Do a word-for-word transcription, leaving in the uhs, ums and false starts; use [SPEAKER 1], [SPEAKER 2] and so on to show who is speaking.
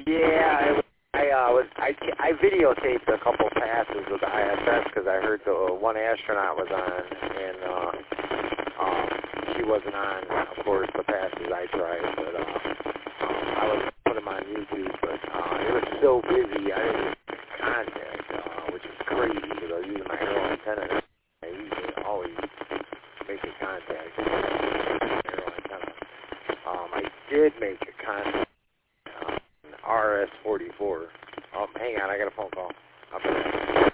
[SPEAKER 1] Yeah, I, I uh, was I, I videotaped a couple passes with the I S S because I heard the uh, one astronaut was on, and uh, um, she wasn't on, of course, the passes I tried, but uh, um, I was put them on YouTube, but uh, it was so busy I didn't get contact, uh, which is crazy because I was using my Arrow antenna. I usually always make a contact with my Arrow antenna. Um, I did make a contact. R S forty-four. Oh, hang on, I got a phone call. I'll be right back.